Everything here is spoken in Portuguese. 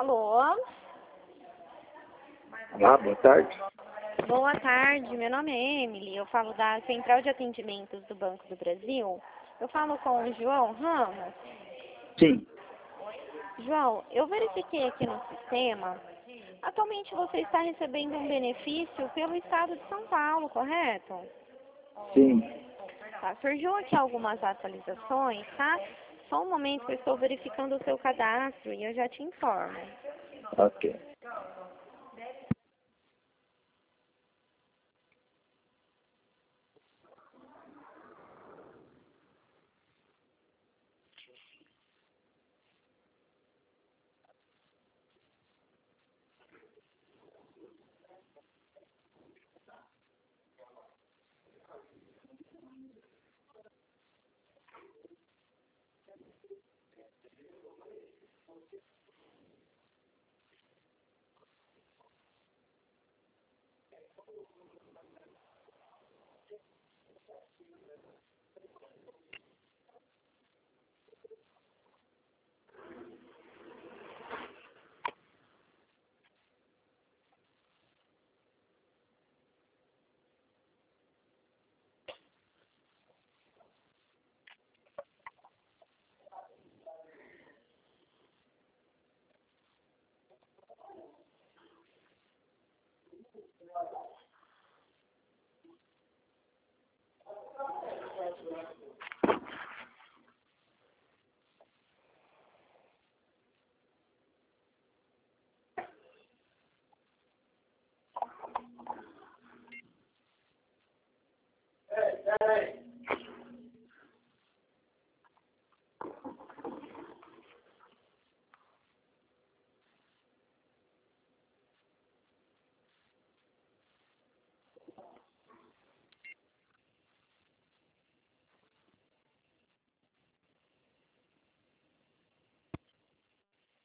Alô? Olá, boa tarde. Boa tarde, meu nome é Emily, eu falo da Central de Atendimentos do Banco do Brasil. Eu falo com o João Ramos. Sim, João, eu verifiquei aqui no sistema. Atualmente você está recebendo um benefício pelo estado de São Paulo, correto? sim. Tá, surgiu aqui algumas atualizações, tá? Só um momento que eu estou verificando o seu cadastro e eu já te informo. Ok.